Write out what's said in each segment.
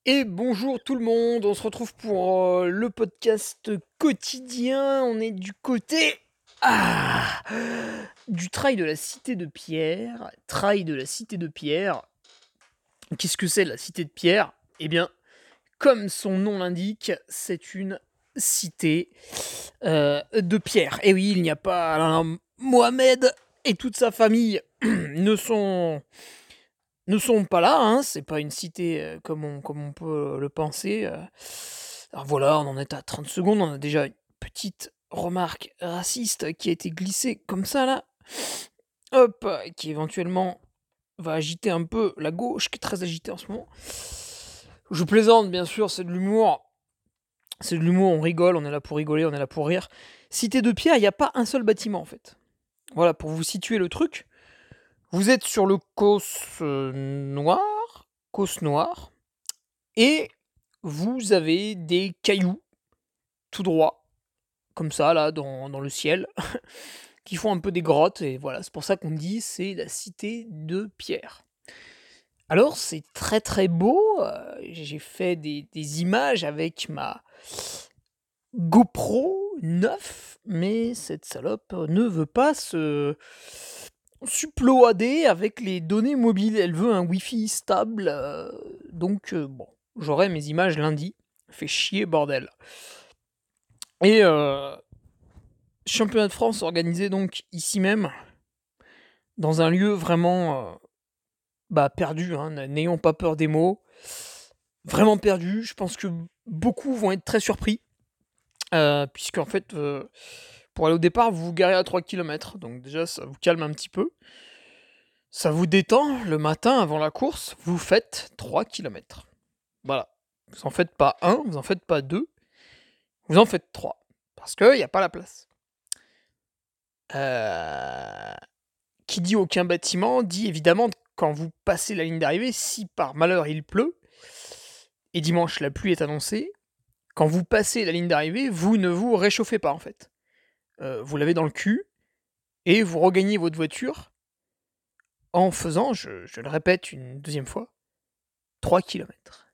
Et bonjour tout le monde, on se retrouve pour le podcast quotidien. On est du côté ah, du trail de la Cité de Pierre. Trail de la Cité de Pierre. Qu'est-ce que c'est la Cité de Pierre? Eh bien, comme son nom l'indique, c'est une cité de pierre. Et oui, il n'y a pas Mohamed et toute sa famille ne sont pas là, hein, c'est pas une cité, comme on peut le penser. Alors voilà, on en est à 30 secondes, on a déjà une petite remarque raciste qui a été glissée comme ça là. Hop, qui éventuellement va agiter un peu la gauche, qui est très agitée en ce moment. Je plaisante bien sûr, c'est de l'humour. C'est de l'humour, on rigole, on est là pour rigoler, on est là pour rire. Cité de pierre, il y a pas un seul bâtiment en fait. Voilà, pour vous situer le truc, vous êtes sur le Causse Noire, et vous avez des cailloux tout droit, comme ça, là, dans le ciel, qui font un peu des grottes, et voilà, c'est pour ça qu'on dit c'est la cité de pierre. Alors, c'est très très beau, j'ai fait des images avec ma GoPro 9, mais cette salope ne veut pas se supploader avec les données mobiles. Elle veut un Wi-Fi stable, donc bon, j'aurai mes images lundi. Fait chier, bordel. Et championnat de France organisé donc ici même, dans un lieu vraiment perdu, hein, n'ayons pas peur des mots. Vraiment perdu. Je pense que beaucoup vont être très surpris, puisque en fait, pour aller au départ, vous vous garez à 3 kilomètres. Donc déjà, ça vous calme un petit peu. Ça vous détend. Le matin, avant la course, vous faites 3 kilomètres. Voilà. Vous en faites pas un, vous en faites pas deux, vous en faites 3. Parce qu'il n'y a pas la place. Qui dit aucun bâtiment, dit évidemment quand vous passez la ligne d'arrivée, si par malheur il pleut, et dimanche la pluie est annoncée, quand vous passez la ligne d'arrivée, vous ne vous réchauffez pas en fait. Vous l'avez dans le cul, et vous regagnez votre voiture en faisant, je le répète une deuxième fois, 3 kilomètres.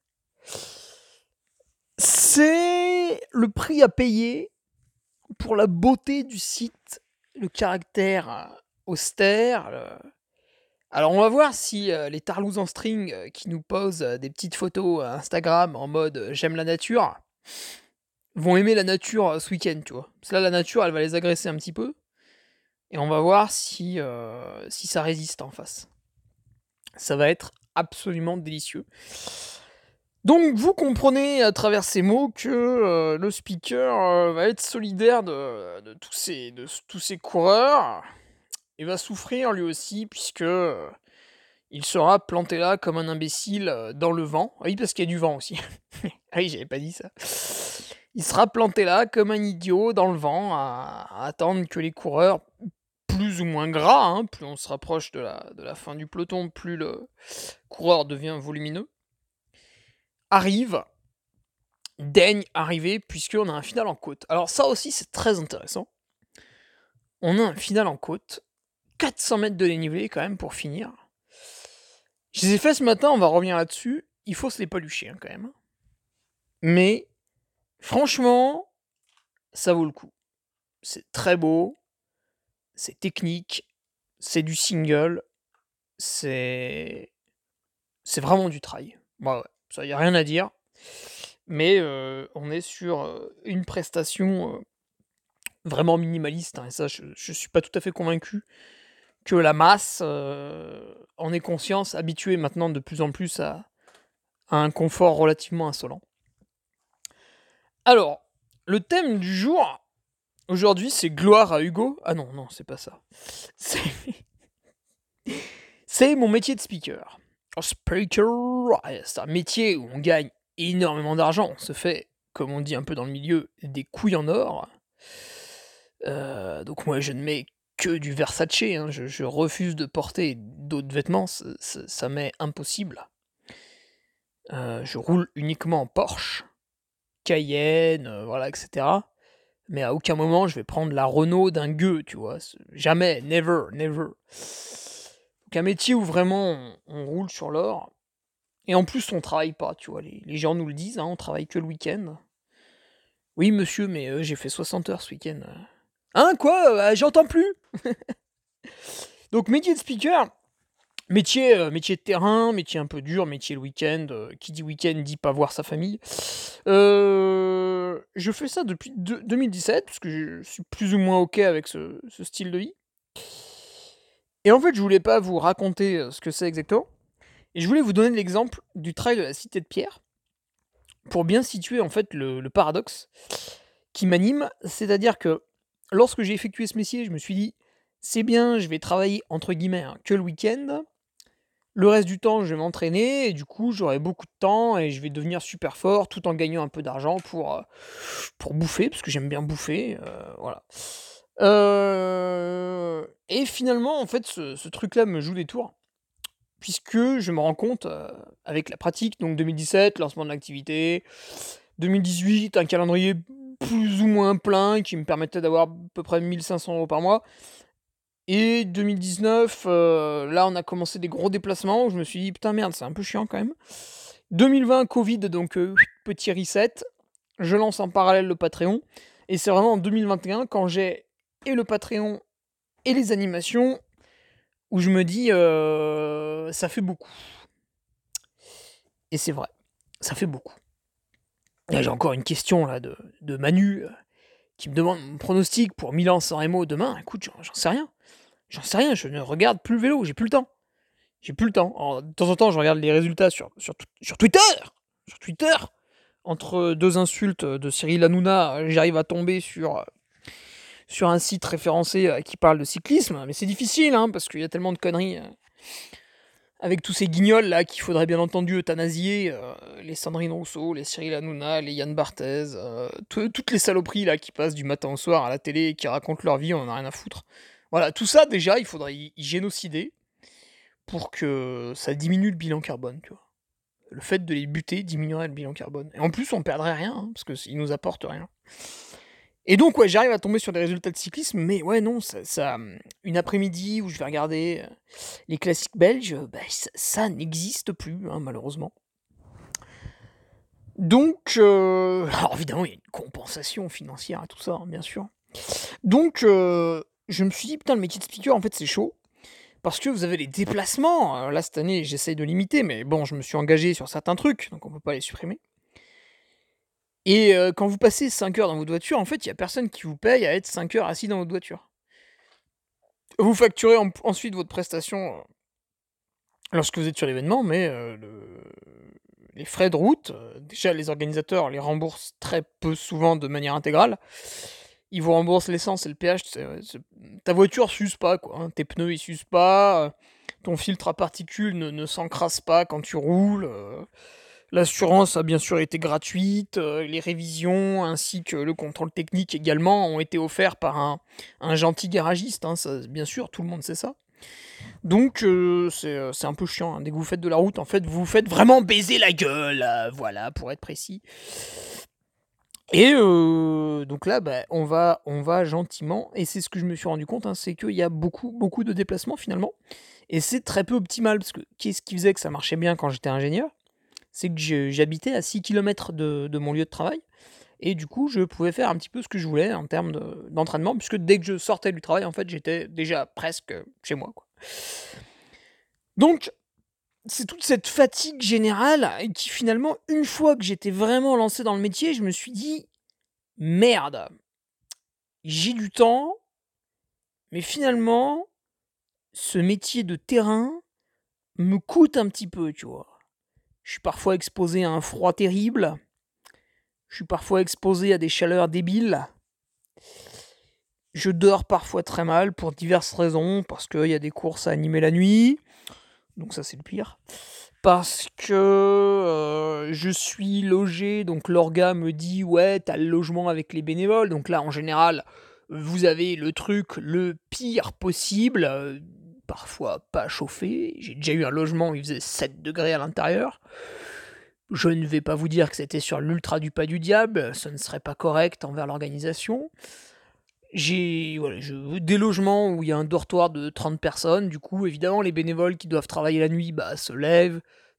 C'est le prix à payer pour la beauté du site, le caractère austère. Alors on va voir si les tarlouse en string qui nous posent des petites photos à Instagram en mode j'aime la nature vont aimer la nature ce week-end, tu vois. Parce que là, la nature, elle va les agresser un petit peu. Et on va voir si ça résiste en face. Ça va être absolument délicieux. Donc vous comprenez à travers ces mots que le speaker va être solidaire de tous ces coureurs. Et va souffrir lui aussi, puisque il sera planté là comme un imbécile dans le vent. Ah oui, parce qu'il y a du vent aussi. Ah oui, j'avais pas dit ça. Il sera planté là comme un idiot dans le vent à attendre que les coureurs, plus ou moins gras, hein, plus on se rapproche de la fin du peloton, plus le coureur devient volumineux, arrive, daigne arriver, puisqu'on a un final en côte. Alors ça aussi, c'est très intéressant. On a un final en côte, 400 mètres de dénivelé quand même pour finir. Je les ai fait ce matin, on va revenir là-dessus. Il faut se les palucher hein, quand même. Mais franchement, ça vaut le coup. C'est très beau, c'est technique, c'est du single, c'est vraiment du trail. Bah ouais, ça y a rien à dire. Mais on est sur une prestation vraiment minimaliste, hein, et ça, je suis pas tout à fait convaincu que la masse en ait conscience, habituée maintenant de plus en plus à un confort relativement insolent. Alors, le thème du jour, aujourd'hui, c'est gloire à Hugo. Ah non, non, c'est pas ça. C'est c'est mon métier de speaker. Alors, speaker, c'est un métier où on gagne énormément d'argent. On se fait, comme on dit un peu dans le milieu, des couilles en or. Donc moi, je ne mets que du Versace, hein. Je refuse de porter d'autres vêtements, ça m'est impossible. Je roule uniquement en Porsche, Cayenne, voilà, etc. Mais à aucun moment je vais prendre la Renault d'un gueux, tu vois. Jamais, never, never. Donc un métier où vraiment on roule sur l'or. Et en plus, on travaille pas, tu vois? Les gens nous le disent, hein, on travaille que le week-end. «Oui monsieur, mais j'ai fait 60 heures ce week-end». «Hein, quoi? J'entends plus!» Donc métier de speaker, métier de terrain, métier un peu dur, métier le week-end, qui dit week-end dit pas voir sa famille. Je fais ça depuis 2017 parce que je suis plus ou moins OK avec ce style de vie. Et en fait, je voulais pas vous raconter, ce que c'est exactement, et je voulais vous donner l'exemple du travail de la Cité de Pierre pour bien situer, en fait, le paradoxe qui m'anime. C'est-à-dire que lorsque j'ai effectué ce métier, je me suis dit: «C'est bien, je vais travailler entre guillemets, hein, que le week-end. Le reste du temps, je vais m'entraîner et du coup, j'aurai beaucoup de temps et je vais devenir super fort tout en gagnant un peu d'argent pour bouffer, parce que j'aime bien bouffer, voilà». Et finalement, en fait, ce truc-là me joue des tours, puisque je me rends compte, avec la pratique, donc 2017, lancement de l'activité, 2018, un calendrier plus ou moins plein qui me permettait d'avoir à peu près 1 500 € par mois, et 2019, là, on a commencé des gros déplacements où je me suis dit: «Putain, merde, c'est un peu chiant quand même». 2020, Covid, donc petit reset. Je lance en parallèle le Patreon, et c'est vraiment en 2021 quand j'ai et le Patreon et les animations où je me dis, «Ça fait beaucoup». Et c'est vrai, ça fait beaucoup. Là, j'ai encore une question là de Manu, qui me demande mon pronostic pour Milan-San Remo demain. Écoute, j'en sais rien. J'en sais rien, je ne regarde plus le vélo, j'ai plus le temps. J'ai plus le temps. Alors, de temps en temps, je regarde les résultats sur Twitter! Sur Twitter! Entre 2 insultes, de Cyril Hanouna, j'arrive à tomber sur un site référencé, qui parle de cyclisme, mais c'est difficile, hein, parce qu'il y a tellement de conneries, avec tous ces guignols là qu'il faudrait bien entendu euthanasier, les Sandrine Rousseau, les Cyril Hanouna, les Yann Barthès, toutes les saloperies là qui passent du matin au soir à la télé et qui racontent leur vie, on en a rien à foutre. Voilà, tout ça déjà, il faudrait y génocider pour que ça diminue le bilan carbone, tu vois? Le fait de les buter diminuerait le bilan carbone, et en plus on perdrait rien, hein, parce qu'ils nous apportent rien. Et donc ouais, j'arrive à tomber sur des résultats de cyclisme, mais ouais, non, une après-midi où je vais regarder, les classiques belges, bah, ça n'existe plus, hein, malheureusement. Donc alors évidemment, il y a une compensation financière à tout ça, hein, bien sûr. Donc je me suis dit: «Putain, le métier de speaker, en fait, c'est chaud». Parce que vous avez les déplacements, là, cette année, j'essaye de limiter, mais bon, je me suis engagé sur certains trucs, donc on peut pas les supprimer. Et quand vous passez 5 heures dans votre voiture, en fait, il y a personne qui vous paye à être 5 heures assis dans votre voiture. Vous facturez ensuite votre prestation, lorsque vous êtes sur l'événement, mais les frais de route, déjà les organisateurs les remboursent très peu souvent de manière intégrale. Ils vous remboursent l'essence et le péage, ta voiture s'use pas, quoi, hein, tes pneus ils s'usent pas, ton filtre à particules ne s'encrasse pas quand tu roules, l'assurance a bien sûr été gratuite, les révisions ainsi que le contrôle technique également ont été offerts par un gentil garagiste, hein, ça bien sûr, tout le monde sait ça. Donc c'est un peu chiant, hein, dès que vous faites de la route, en fait, vous vous faites vraiment baiser la gueule, voilà, pour être précis. Et donc là, bah, on va gentiment, et c'est ce que je me suis rendu compte, hein, c'est qu'il y a beaucoup, beaucoup de déplacements finalement, et c'est très peu optimal parce que qu'est-ce qui faisait que ça marchait bien quand j'étais ingénieur? C'est que j'habitais à 6 kilomètres de mon lieu de travail, et du coup, je pouvais faire un petit peu ce que je voulais en termes d'entraînement, puisque dès que je sortais du travail, en fait, j'étais déjà presque chez moi, quoi. Donc c'est toute cette fatigue générale qui finalement, une fois que j'étais vraiment lancé dans le métier, je me suis dit: «Merde, j'ai du temps, mais finalement, ce métier de terrain me coûte un petit peu», tu vois? Je suis parfois exposé à un froid terrible, je suis parfois exposé à des chaleurs débiles. Je dors parfois très mal pour diverses raisons, parce qu'il y a des courses à animer la nuit, donc ça c'est le pire. Parce que, je suis logé, donc l'orga me dit: «Ouais, tu le logement avec les bénévoles», donc là, en général, vous avez le truc le pire possible, parfois pas chauffé. J'ai déjà eu un logement où il faisait 7 degrés à l'intérieur. Je ne vais pas vous dire que c'était sur l'ultra du pas du diable, ce ne serait pas correct envers l'organisation. J'ai voilà, des logements où il y a un dortoir de 30 personnes, du coup, évidemment, les bénévoles qui doivent travailler la nuit, bah, se lèvent,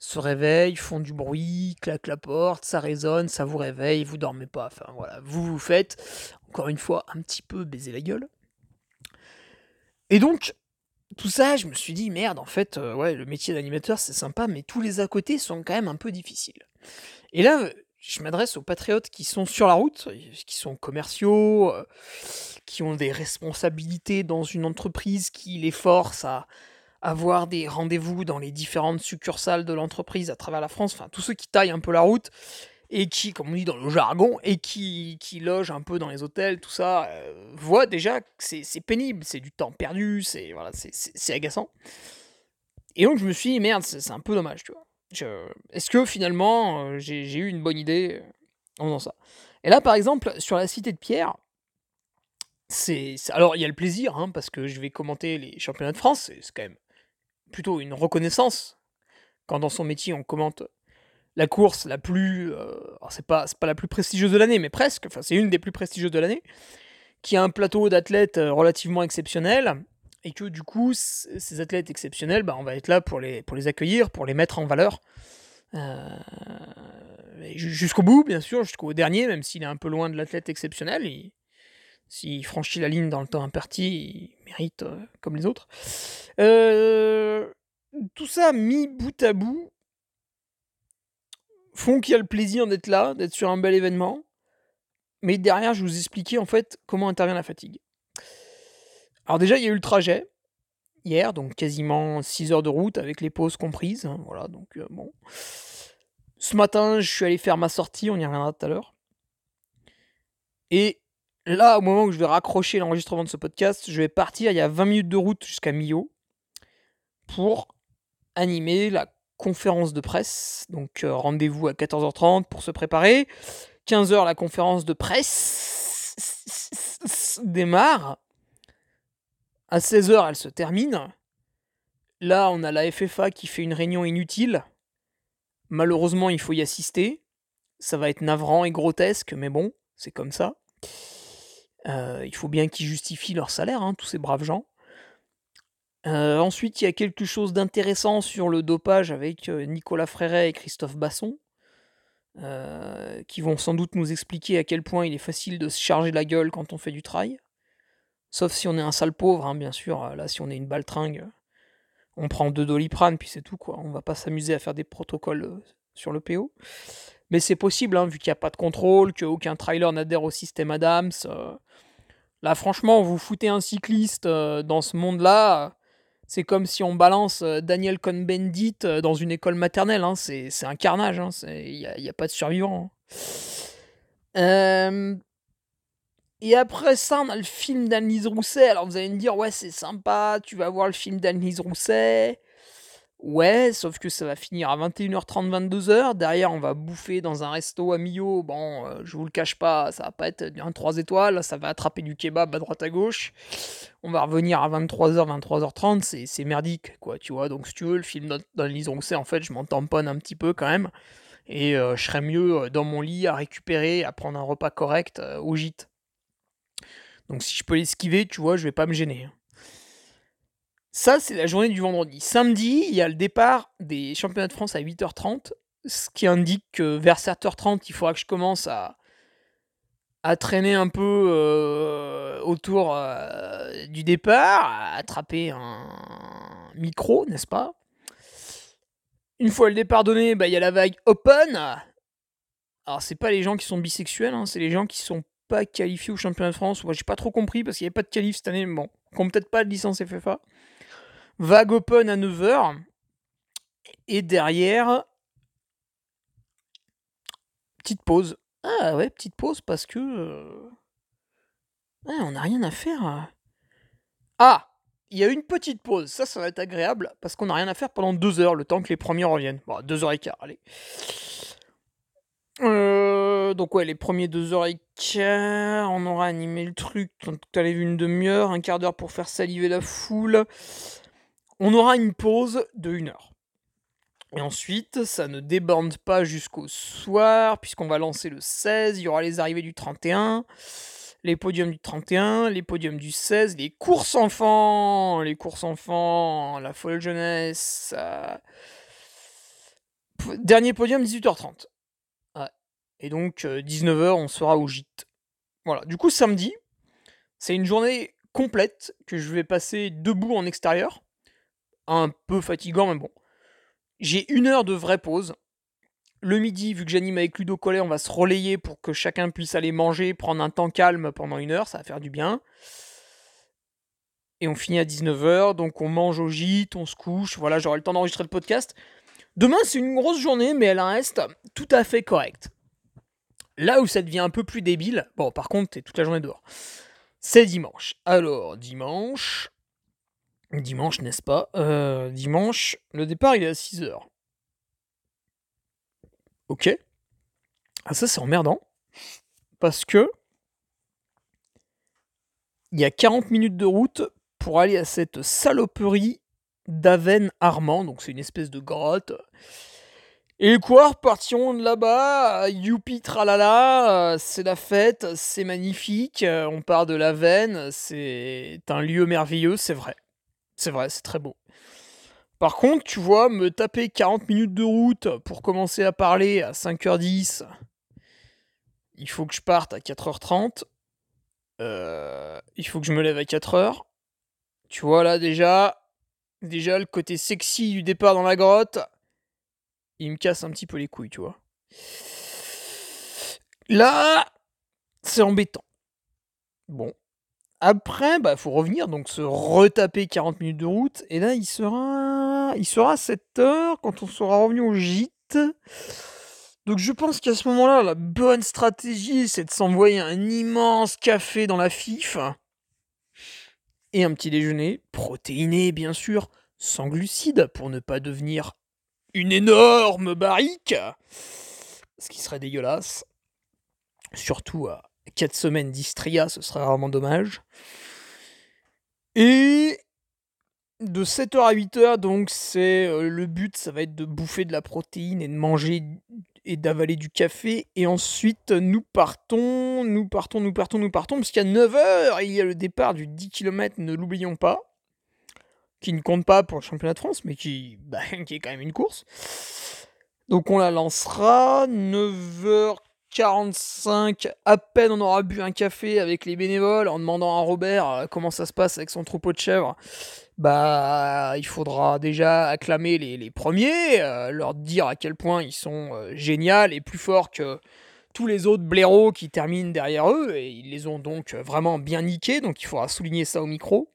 se réveillent, font du bruit, claquent la porte, ça résonne, ça vous réveille, vous dormez pas. Enfin voilà, vous vous faites, encore une fois, un petit peu baiser la gueule. Et donc, tout ça, je me suis dit: «Merde, en fait, ouais, le métier d'animateur, c'est sympa, mais tous les à côté sont quand même un peu difficiles». Et là, je m'adresse aux patriotes qui sont sur la route, qui sont commerciaux, qui ont des responsabilités dans une entreprise qui les force à avoir des rendez-vous dans les différentes succursales de l'entreprise à travers la France, enfin tous ceux qui taillent un peu la route et qui, comme on dit dans le jargon, et qui logent un peu dans les hôtels, tout ça, voient déjà que c'est pénible, c'est du temps perdu, c'est voilà, c'est agaçant. Et donc je me suis dit: «Merde, c'est un peu dommage», tu vois? Est-ce que finalement, j'ai eu une bonne idée, en faisant ça? Et là, par exemple, sur la Cité de Pierre, c'est alors il y a le plaisir, hein, parce que je vais commenter les championnats de France, c'est quand même plutôt une reconnaissance quand dans son métier on commente la course la plus, alors c'est pas la plus prestigieuse de l'année, mais presque, enfin c'est une des plus prestigieuses de l'année, qui a un plateau d'athlètes, relativement exceptionnel et que du coup ces athlètes exceptionnels, bah, on va être là pour les accueillir, pour les mettre en valeur, heu et jusqu'au bout bien sûr, jusqu'au dernier, même s'il est un peu loin de l'athlète exceptionnel, s'il franchit la ligne dans le temps imparti, il mérite, comme les autres. Heu, Tout ça mis bout à bout font qu'il y a le plaisir d'être là, d'être sur un bel événement, mais derrière, je vais vous expliquer en fait comment intervient la fatigue. Alors déjà, il y a eu le trajet hier, donc quasiment 6 heures de route avec les pauses comprises, hein, voilà, donc bon. Ce matin, je suis allé faire ma sortie, on y reviendra tout à l'heure. Et là, au moment où je vais raccrocher l'enregistrement de ce podcast, je vais partir, il y a 20 minutes de route jusqu'à Millau pour animer la conférence de presse. Donc rendez-vous à 14h30 pour se préparer. 15h, la conférence de presse démarre. À 16h, elle se termine. Là, on a la FFA qui fait une réunion inutile. Malheureusement, il faut y assister. Ça va être navrant et grotesque, mais bon, c'est comme ça. Il faut bien qu'ils justifient leur salaire, hein, tous ces braves gens. Ensuite, il y a quelque chose d'intéressant sur le dopage avec, Nicolas Fréret et Christophe Basson, qui vont sans doute nous expliquer à quel point il est facile de se charger la gueule quand on fait du trail. Sauf si on est un sale pauvre, hein, bien sûr, là, si on est une baltringue, on prend 2 Doliprane puis c'est tout, quoi. On va pas s'amuser à faire des protocoles, sur le PO. Mais c'est possible, hein, vu qu'il y a pas de contrôle, qu'aucun trailer n'adhère au système Adams, là, franchement, vous foutez un cycliste, dans ce monde-là, c'est comme si on balance, Daniel Cohn-Bendit, dans une école maternelle, hein. C'est un carnage, hein, il y a pas de survivants, hein. Hem Et après ça, on a le film d'Annelise Rousset. Alors vous allez me dire: «Ouais, c'est sympa, tu vas voir le film d'Annelise Rousset». Ouais, sauf que ça va finir à 21h30, 22h. Derrière, on va bouffer dans un resto à Millau. Bon, je vous le cache pas, ça va pas être un 3 étoiles, ça va attraper du kebab à droite à gauche. On va revenir à 23h, 23h30, c'est merdique, quoi, tu vois? Donc si tu veux, le film d'Annelise Rousset, en fait, je m'en tamponne un petit peu quand même et je serais mieux, dans mon lit à récupérer, à prendre un repas correct, au gîte. Donc si je peux l'esquiver, tu vois, je vais pas me gêner, hein. Ça, c'est la journée du vendredi. Samedi, il y a le départ des championnats de France à 8h30, ce qui indique que vers 7h30, il faudra que je commence à traîner un peu, autour, du départ, à attraper un micro, n'est-ce pas? Une fois le départ donné, bah, il y a la vague open. Alors c'est pas les gens qui sont bisexuels, hein, c'est les gens qui sont pas qualifiés au championnat de France. Moi, j'ai pas trop compris parce qu'il y avait pas de qualif cette année, mais bon, qui ont peut-être pas de licence FFA. Vague open à 9h et derrière, petite pause. Ah ouais, petite pause parce que, ouais, on n'a rien à faire. Ah! Il y a une petite pause, ça va être agréable parce qu'on n'a rien à faire pendant 2 heures, le temps que les premiers reviennent. Bon, 2 heures et quart, allez. Donc ouais, les premiers 2 heures et quart, on aura animé le truc, donc tu avais vu une demi-heure, un quart d'heure pour faire saliver la foule. On aura une pause de 1 heure. Et ensuite, ça ne déborde pas jusqu'au soir, puisqu'on va lancer le 16, il y aura les arrivées du 31, les podiums du 31, les podiums du 16, les courses enfants, la folle jeunesse, Dernier podium, 18h30. Ouais. Et donc, 19h, on sera au gîte. Voilà. Du coup, samedi, c'est une journée complète que je vais passer debout en extérieur. Un peu fatigant, mais bon. J'ai 1 heure de vraie pause. Le midi, vu que j'anime avec Ludo Collet, on va se relayer pour que chacun puisse aller manger, prendre un temps calme pendant 1 heure, ça va faire du bien. Et on finit à 19h, donc on mange au gîte, on se couche, voilà, j'aurai le temps d'enregistrer le podcast. Demain, c'est une grosse journée, mais elle reste tout à fait correcte. Là où ça devient un peu plus débile, bon, par contre, t'es toute la journée dehors, c'est dimanche. Alors, dimanche, n'est-ce pas Dimanche, le départ, il est à 6h. Ok. Ah, ça, c'est emmerdant. Parce que il y a 40 minutes de route pour aller à cette saloperie d'Avennes-Armand, donc c'est une espèce de grotte. Et quoi, repartions de là-bas, youpi tralala, c'est la fête, c'est magnifique, on part de l'Avenne, c'est un lieu merveilleux, c'est vrai. C'est vrai, c'est très beau. Par contre, tu vois, me taper 40 minutes de route pour commencer à parler à 5h10, il faut que je parte à 4h30, il faut que je me lève à 4h. Tu vois là déjà le côté sexy du départ dans la grotte, il me casse un petit peu les couilles, tu vois. Là, c'est embêtant. Bon. Après, bah, faut revenir, donc se retaper 40 minutes de route, et là, il sera 7h quand on sera revenu au gîte. Donc je pense qu'à ce moment-là, la bonne stratégie, c'est de s'envoyer un immense café dans la fif, et un petit déjeuner, protéiné bien sûr, sans glucides, pour ne pas devenir une énorme barrique, ce qui serait dégueulasse. Surtout à 4 semaines d'Istria, ce serait vraiment dommage. Et de 7h à 8h, donc c'est le but, ça va être de bouffer de la protéine et de manger et d'avaler du café. Et ensuite, nous partons, parce qu'à 9h, il y a le départ du 10 km, ne l'oublions pas, qui ne compte pas pour le championnat de France, mais qui est quand même une course. Donc on la lancera, 9h45, à peine on aura bu un café avec les bénévoles en demandant à Robert comment ça se passe avec son troupeau de chèvres. Bah, il faudra déjà acclamer les premiers, leur dire à quel point ils sont géniaux et plus forts que tous les autres blaireaux qui terminent derrière eux, et ils les ont donc vraiment bien niqués, donc il faudra souligner ça au micro.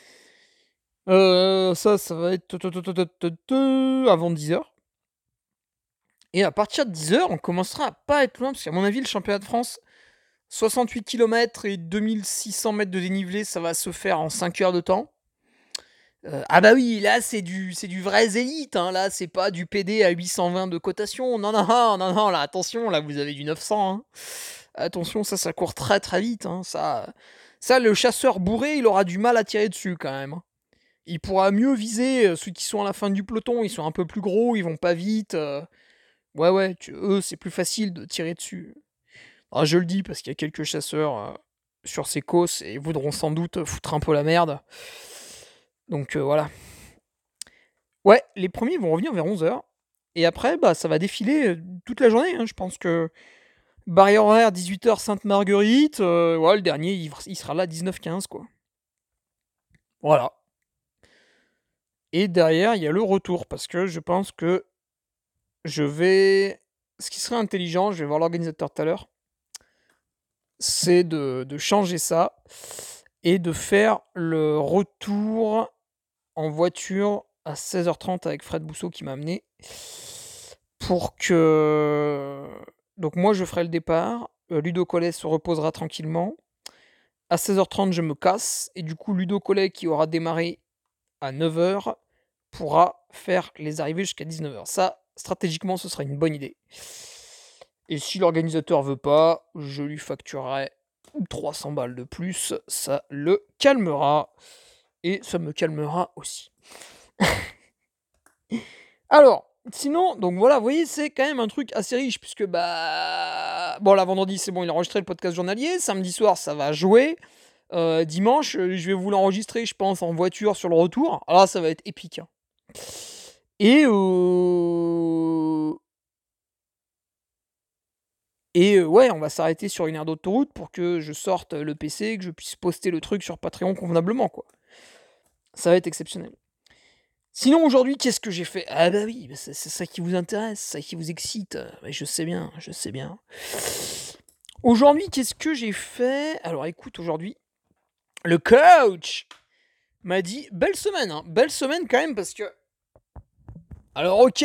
Ça va être avant 10h. Et à partir de 10h, on commencera à pas être loin, parce qu'à mon avis, le championnat de France, 68 km et 2600 mètres de dénivelé, ça va se faire en 5 heures de temps. Ah bah oui, là, c'est du vrai zélite, hein. Là, c'est pas du PD à 820 de cotation. Non, là, attention, là, vous avez du 900. Hein. Attention, ça court très très vite. Hein. Ça, le chasseur bourré, il aura du mal à tirer dessus quand même. Hein. Il pourra mieux viser ceux qui sont à la fin du peloton, ils sont un peu plus gros, ils vont pas vite. Ouais, eux, c'est plus facile de tirer dessus. Alors, je le dis parce qu'il y a quelques chasseurs sur ces causes et voudront sans doute foutre un peu la merde. Donc voilà. Ouais, les premiers vont revenir vers 11h. Et après, bah, ça va défiler toute la journée. Hein. Je pense que barrière horaire 18h Sainte-Marguerite. Ouais, le dernier, il sera là à 19h15, quoi. Voilà. Et derrière, il y a le retour. Parce que je pense que je vais... Ce qui serait intelligent, je vais voir l'organisateur tout à l'heure, c'est de changer ça et de faire le retour en voiture à 16h30 avec Fred Bousseau qui m'a amené pour que... Donc moi, je ferai le départ, Ludo Collet se reposera tranquillement. À 16h30, je me casse, et du coup, Ludo Collet, qui aura démarré à 9h, pourra faire les arrivées jusqu'à 19h. Ça, stratégiquement, ce serait une bonne idée. Et si l'organisateur veut pas, je lui facturerai 300 balles de plus, ça le calmera. Et ça me calmera aussi. Alors, sinon, donc voilà, vous voyez, c'est quand même un truc assez riche, puisque bah... Bon, là, vendredi, c'est bon, il a enregistré le podcast journalier. Samedi soir, ça va jouer. Dimanche, je vais vous l'enregistrer, je pense, en voiture sur le retour. Alors là, ça va être épique. Hein. Et Et ouais, on va s'arrêter sur une aire d'autoroute pour que je sorte le PC, que je puisse poster le truc sur Patreon convenablement, quoi. Ça va être exceptionnel. Sinon, aujourd'hui, qu'est-ce que j'ai fait? Ah bah oui, c'est ça qui vous intéresse, ça qui vous excite. Ouais, je sais bien, je sais bien. Aujourd'hui, qu'est-ce que j'ai fait? Alors écoute, aujourd'hui, le coach m'a dit, belle semaine quand même, parce que... Alors ok,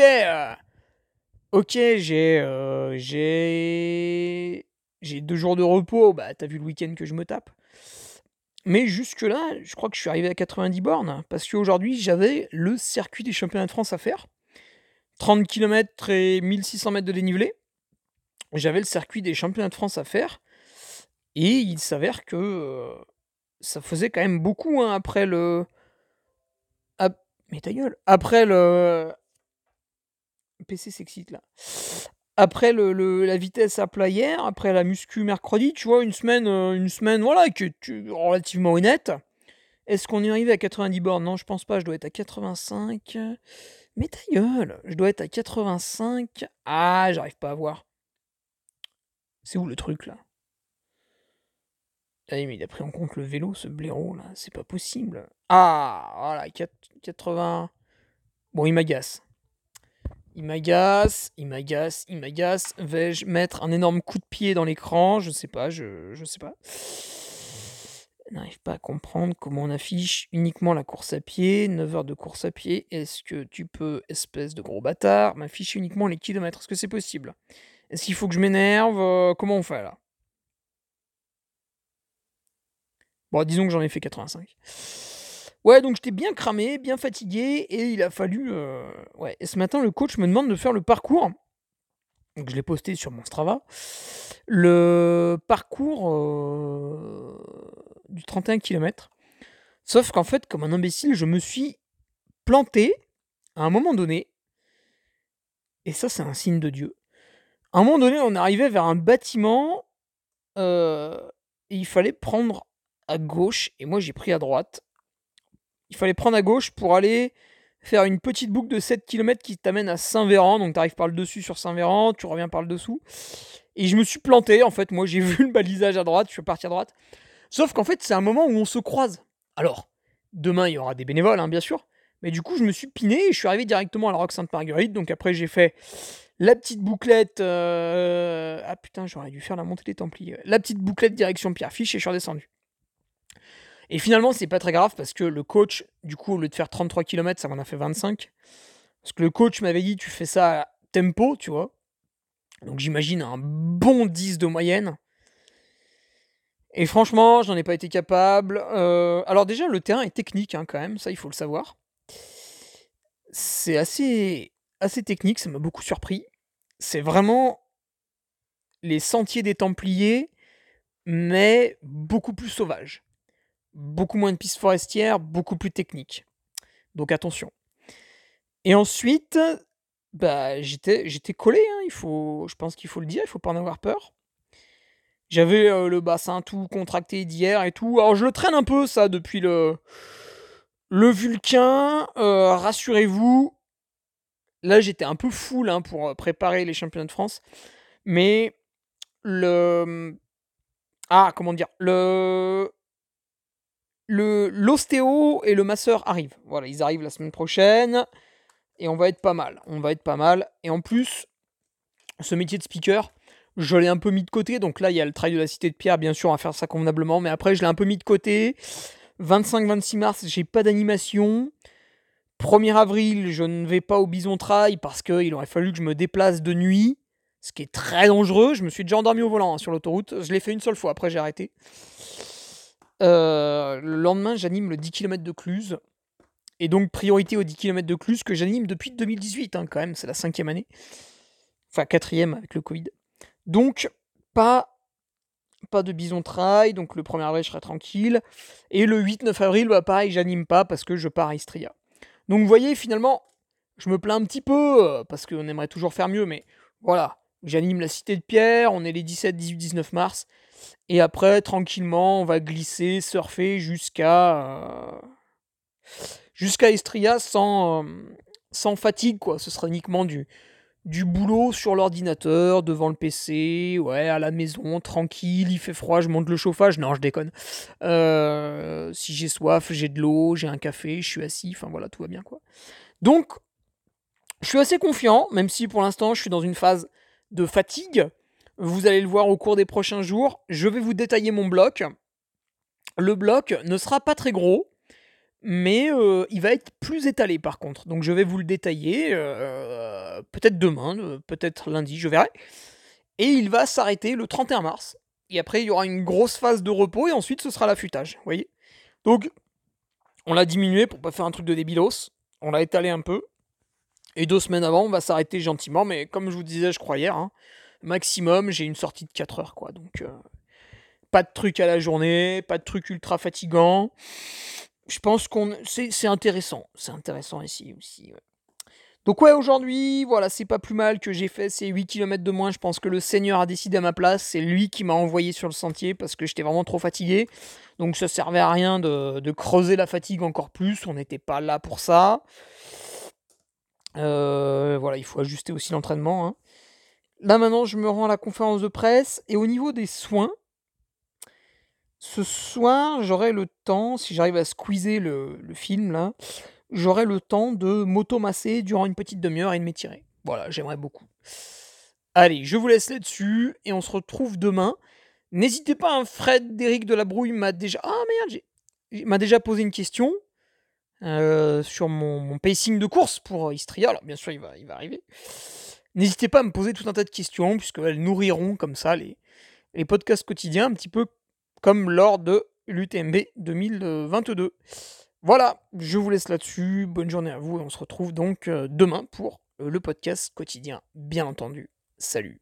j'ai 2 jours de repos, bah t'as vu le week-end que je me tape. Mais jusque-là, je crois que je suis arrivé à 90 bornes, parce qu'aujourd'hui, j'avais le circuit des championnats de France à faire. 30 km et 1600 mètres de dénivelé. J'avais le circuit des championnats de France à faire. Et il s'avère que ça faisait quand même beaucoup, hein, après le... Mais ta gueule! Après le... PC s'excite là. Après la vitesse à plat hier, après la muscu mercredi, tu vois, une semaine voilà, relativement honnête. Est-ce qu'on est arrivé à 90 bornes? Non, je pense pas, je dois être à 85. Mais ta gueule, je dois être à 85. Ah, j'arrive pas à voir. C'est où le truc là? Ah oui, mais il a pris en compte le vélo, ce blaireau là, c'est pas possible. Ah, voilà, 80. Bon, il m'agace. Il m'agace. Vais-je mettre un énorme coup de pied dans l'écran? Je sais pas, je sais pas. Je n'arrive pas à comprendre comment on affiche uniquement la course à pied, 9 heures de course à pied. Est-ce que tu peux, espèce de gros bâtard, m'afficher uniquement les kilomètres? Est-ce que c'est possible? Est-ce qu'il faut que je m'énerve? Comment on fait là? Bon, disons que j'en ai fait 85. Ouais, donc j'étais bien cramé, bien fatigué, et il a fallu... Ouais, et ce matin, le coach me demande de faire le parcours. Donc je l'ai posté sur mon Strava. Le parcours du 31 km. Sauf qu'en fait, comme un imbécile, je me suis planté à un moment donné. Et ça, c'est un signe de Dieu. À un moment donné, on arrivait vers un bâtiment. Et il fallait prendre à gauche. Et moi, j'ai pris à droite. Il fallait prendre à gauche pour aller faire une petite boucle de 7 km qui t'amène à Saint-Véran. Donc t'arrives par le dessus sur Saint-Véran, tu reviens par le dessous. Et je me suis planté, en fait. Moi, j'ai vu le balisage à droite, je suis parti à droite. Sauf qu'en fait, c'est un moment où on se croise. Alors, demain, il y aura des bénévoles, hein, bien sûr. Mais du coup, je me suis piné et je suis arrivé directement à la Roque Sainte-Marguerite. Donc après, j'ai fait la petite bouclette... Ah putain, j'aurais dû faire la montée des Templiers. La petite bouclette direction Pierrefiche et je suis redescendu. Et finalement, c'est pas très grave parce que le coach, du coup, au lieu de faire 33 km, ça m'en a fait 25. Parce que le coach m'avait dit, tu fais ça à tempo, tu vois. Donc j'imagine un bon 10 de moyenne. Et franchement, j'en ai pas été capable. Alors déjà, le terrain est technique, hein, quand même, ça il faut le savoir. C'est assez technique, ça m'a beaucoup surpris. C'est vraiment les sentiers des Templiers, mais beaucoup plus sauvages. Beaucoup moins de pistes forestières, beaucoup plus techniques. Donc attention. Et ensuite, bah, j'étais collé, hein, je pense qu'il faut le dire, il faut pas en avoir peur. J'avais le bassin tout contracté d'hier et tout. Alors je le traîne un peu ça depuis le Vulcain. Rassurez-vous, là j'étais un peu full, hein, pour préparer les championnats de France. Mais comment dire, l'ostéo et le masseur arrivent. Voilà, ils arrivent la semaine prochaine. Et on va être pas mal. Et en plus, ce métier de speaker, je l'ai un peu mis de côté. Donc là, il y a le travail de la Cité de Pierre, bien sûr, à faire ça convenablement. Mais après, je l'ai un peu mis de côté. 25-26 mars, j'ai pas d'animation. 1er avril, je ne vais pas au Bison Trail parce qu'il aurait fallu que je me déplace de nuit. Ce qui est très dangereux. Je me suis déjà endormi au volant, hein, sur l'autoroute. Je l'ai fait une seule fois, après j'ai arrêté. Le lendemain, j'anime le 10 km de Cluse. Et donc, priorité aux 10 km de Cluse que j'anime depuis 2018, hein, quand même. C'est la 5e année. Enfin, 4e avec le Covid. Donc, pas de Bison Trail. Donc, le 1er avril, je serai tranquille. Et le 8-9 avril, bah, pareil, j'anime pas parce que je pars à Istria. Donc, vous voyez, finalement, je me plains un petit peu parce qu'on aimerait toujours faire mieux. Mais voilà, j'anime la Cité de Pierre. On est les 17, 18, 19 mars. Et après, tranquillement, on va glisser, surfer jusqu'à Istria sans fatigue, quoi. Ce sera uniquement du boulot sur l'ordinateur, devant le PC, ouais, à la maison, tranquille, il fait froid, je monte le chauffage. Non, je déconne. Si j'ai soif, j'ai de l'eau, j'ai un café, je suis assis, enfin voilà, tout va bien, quoi. Donc, je suis assez confiant, même si pour l'instant, je suis dans une phase de fatigue. Vous allez le voir au cours des prochains jours. Je vais vous détailler mon bloc. Le bloc ne sera pas très gros, mais il va être plus étalé par contre. Donc je vais vous le détailler, peut-être demain, peut-être lundi, je verrai. Et il va s'arrêter le 31 mars. Et après, il y aura une grosse phase de repos et ensuite ce sera l'affûtage, vous voyez. Donc, on l'a diminué pour pas faire un truc de débilos. On l'a étalé un peu. Et 2 semaines avant, on va s'arrêter gentiment. Mais comme je vous disais, je crois hier, hein, maximum, j'ai une sortie de 4 heures, quoi. Donc, pas de trucs à la journée, pas de trucs ultra fatigants. Je pense qu'on c'est intéressant. C'est intéressant ici aussi, ouais. Donc ouais, aujourd'hui, voilà, c'est pas plus mal que j'ai fait ces 8 km de moins. Je pense que le Seigneur a décidé à ma place. C'est lui qui m'a envoyé sur le sentier parce que j'étais vraiment trop fatigué. Donc ça servait à rien de creuser la fatigue encore plus. On n'était pas là pour ça. Voilà, il faut ajuster aussi l'entraînement, hein. Là maintenant, je me rends à la conférence de presse. Et au niveau des soins, ce soir, j'aurai le temps, si j'arrive à squeezer le film là, j'aurai le temps de m'automasser durant une petite demi-heure et de m'étirer. Voilà, j'aimerais beaucoup. Allez, je vous laisse là-dessus et on se retrouve demain. N'hésitez pas, hein, Fred d'Éric de la Brouille m'a déjà... Ah merde, il m'a déjà posé une question sur mon pacing de course pour Istria. Alors bien sûr, il va arriver. N'hésitez pas à me poser tout un tas de questions puisqu'elles nourriront comme ça les podcasts quotidiens, un petit peu comme lors de l'UTMB 2022. Voilà, je vous laisse là-dessus. Bonne journée à vous et on se retrouve donc demain pour le podcast quotidien, bien entendu. Salut.